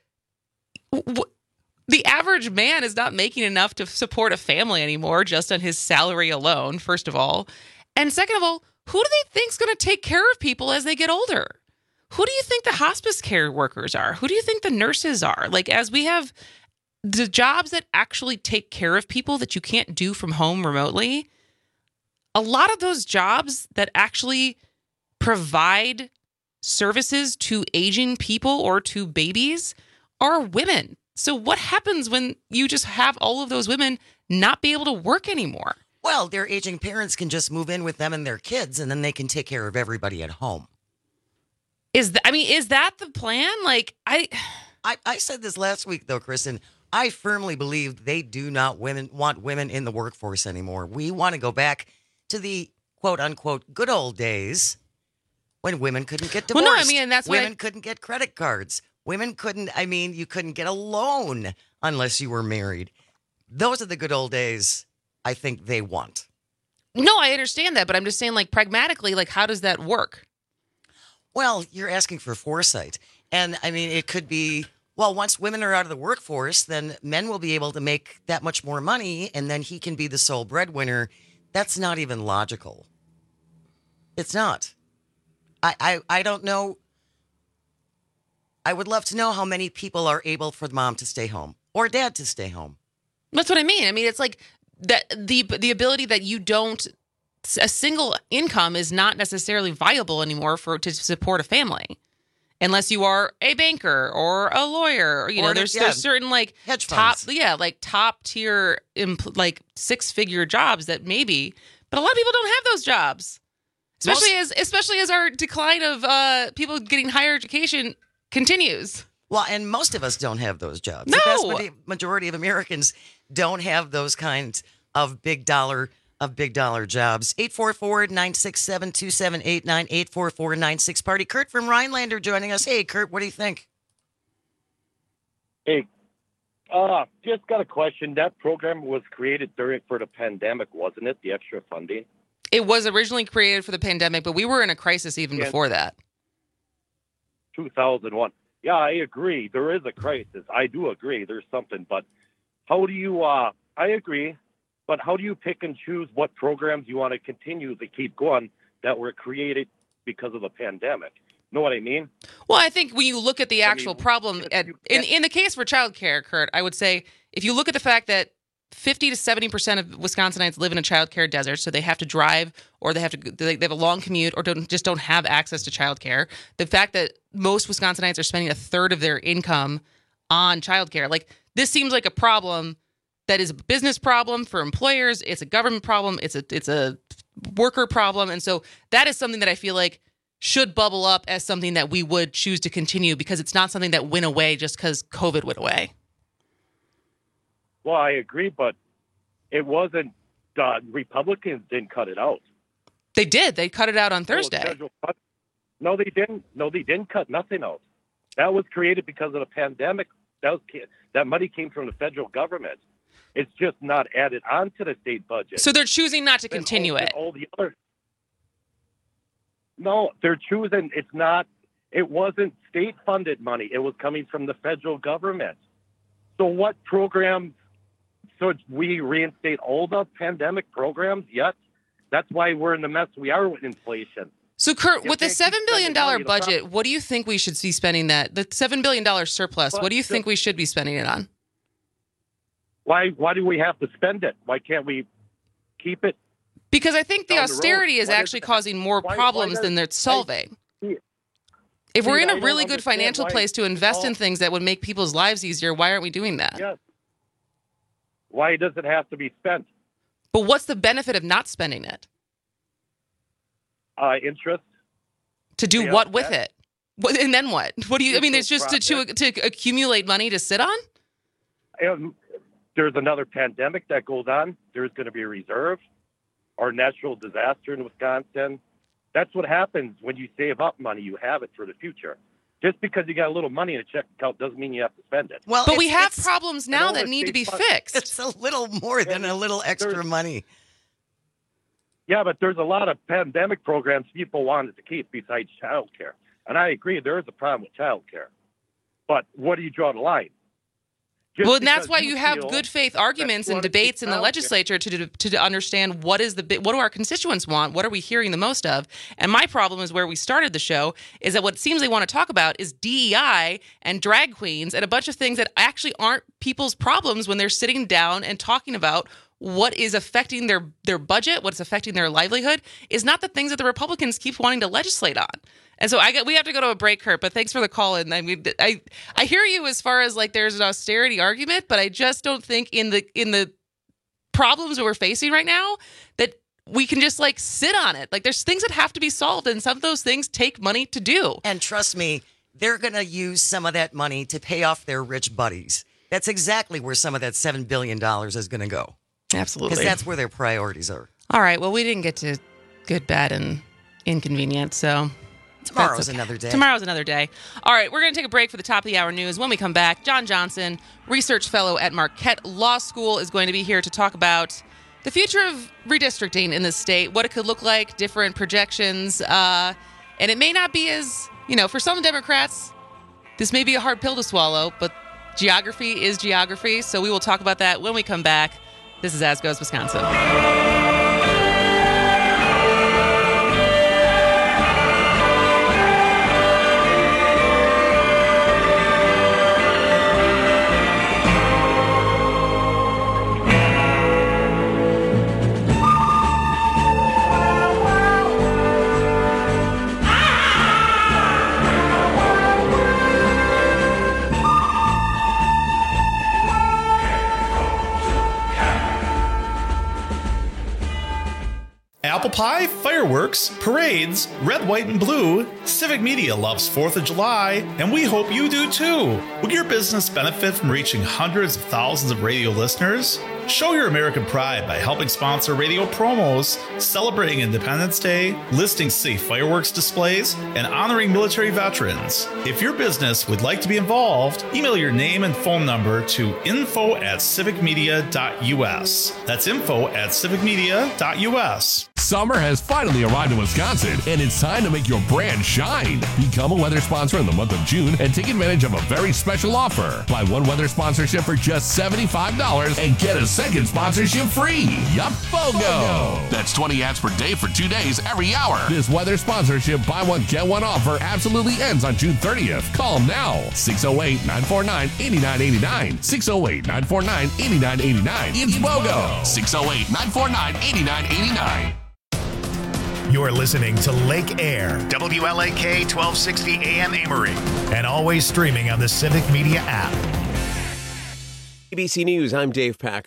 the average man is not making enough to support a family anymore just on his salary alone, first of all. And second of all, who do they think is going to take care of people as they get older? Who do you think the hospice care workers are? Who do you think the nurses are? Like, as we have the jobs that actually take care of people that you can't do from home remotely, a lot of those jobs that actually provide services to aging people or to babies are women. So what happens when you just have all of those women not be able to work anymore? Well, their aging parents can just move in with them and their kids, and then they can take care of everybody at home. Is that the plan? Like, I said this last week, though, Kristen. I firmly believe they do not want women in the workforce anymore. We want to go back to the quote-unquote good old days when women couldn't get divorced. Well, no, and that's women couldn't get credit cards. Women couldn't, you couldn't get a loan unless you were married. Those are the good old days I think they want. No, I understand that, but I'm just saying, like, pragmatically, like, how does that work? Well, you're asking for foresight. And, it could be, well, once women are out of the workforce, then men will be able to make that much more money, and then he can be the sole breadwinner. That's not even logical. It's not. I don't know. I would love to know how many people are able for mom to stay home or dad to stay home. That's what I mean. It's like that the ability that you don't a single income is not necessarily viable anymore to support a family. Unless you are a banker or a lawyer, there's certain like hedge top, funds. top tier, like 6-figure jobs that maybe, but a lot of people don't have those jobs, especially as our decline of people getting higher education continues. Well, and most of us don't have those jobs. No, the vast majority of Americans don't have those kinds of big dollar jobs. 844-967-2789, 844-96-PARTY. Kurt from Rhinelander joining us. Hey, Kurt, what do you think? Hey, just got a question. That program was created for the pandemic, wasn't it? The extra funding? It was originally created for the pandemic, but we were in a crisis even before that. 2001. Yeah, I agree. There is a crisis. I do agree. There's something, but how do you, I agree. But how do you pick and choose what programs you want to continue to keep going that were created because of the pandemic? Know what I mean? Well, I think when you look at the actual problem, in the case for childcare, Kurt, I would say if you look at the fact that 50 to 70% of Wisconsinites live in a childcare desert, so they have to drive or they have a long commute or just don't have access to childcare. The fact that most Wisconsinites are spending a third of their income on childcare, like this seems like a problem that is a business problem for employers. It's a government problem. It's a worker problem. And so that is something that I feel like should bubble up as something that we would choose to continue because it's not something that went away just because COVID went away. Well, I agree, but it wasn't, Republicans didn't cut it out. They did. They cut it out on Thursday. No, they didn't. No, they didn't cut nothing out. That was created because of the pandemic. That money came from the federal government. It's just not added on to the state budget. So they're choosing not to continue it. No, they're choosing. It wasn't state-funded money. It was coming from the federal government. So what programs, so we reinstate all the pandemic programs yet? That's why we're in the mess we are with inflation. So, Kurt, with the $7 billion budget, what do you think we should be spending that? The $7 billion surplus, what do you think we should be spending it on? Why do we have to spend it? Why can't we keep it? Because I think the austerity is actually causing more problems than it's solving. If we're in a really good financial place to invest in things that would make people's lives easier, why aren't we doing that? Yes. Why does it have to be spent? But what's the benefit of not spending it? Interest. To do what with it? And then what? What do you? I mean, there's just to accumulate money to sit on. There's another pandemic that goes on. There's going to be a reserve or natural disaster in Wisconsin. That's what happens when you save up money. You have it for the future. Just because you got a little money in a check account doesn't mean you have to spend it. Well, but we have problems now that need to be fixed. It's a little more than a little extra money. Yeah, but there's a lot of pandemic programs people wanted to keep besides child care. And I agree, there is a problem with child care. But where do you draw the line? Well, and that's why you have good faith arguments and debates in the legislature to understand what do our constituents want? What are we hearing the most of? And my problem is where we started the show is that what it seems they want to talk about is DEI and drag queens and a bunch of things that actually aren't people's problems when they're sitting down and talking about what is affecting their budget, what's affecting their livelihood, is not the things that the Republicans keep wanting to legislate on. And so we have to go to a break, Kurt, but thanks for the call. And I mean, I hear you as far as like there's an austerity argument, but I just don't think in the problems that we're facing right now that we can just like sit on it. Like there's things that have to be solved, and some of those things take money to do. And trust me, they're going to use some of that money to pay off their rich buddies. That's exactly where some of that $7 billion is going to go. Absolutely. Because that's where their priorities are. All right. Well, we didn't get to good, bad, and inconvenient, so... Tomorrow's another day. Tomorrow's another day. All right, we're going to take a break for the top of the hour news. When we come back, John Johnson, research fellow at Marquette Law School, is going to be here to talk about the future of redistricting in this state, what it could look like, different projections, and it may not be as, for some Democrats, this may be a hard pill to swallow, but geography is geography, so we will talk about that when we come back. This is As Goes Wisconsin. pie, fireworks, parades, red, white, and blue, Civic Media loves 4th of July, and we hope you do too. Will your business benefit from reaching hundreds of thousands of radio listeners? Show your American pride by helping sponsor radio promos, celebrating Independence Day, listing safe fireworks displays, and honoring military veterans. If your business would like to be involved, email your name and phone number to info@civicmedia.us. That's info@civicmedia.us. Summer has finally arrived in Wisconsin, and it's time to make your brand shine. Become a weather sponsor in the month of June and take advantage of a very special offer. Buy one weather sponsorship for just $75 and get a second sponsorship free. Yup, BOGO! That's 20 ads per day for 2 days every hour. This weather sponsorship buy one, get one offer absolutely ends on June 30th. Call them now. 608-949-8989. 608-949-8989. It's BOGO! 608-949-8989. You're listening to Lake Air, WLAK 1260 AM Amory, and always streaming on the Civic Media app. ABC News, I'm Dave Packer.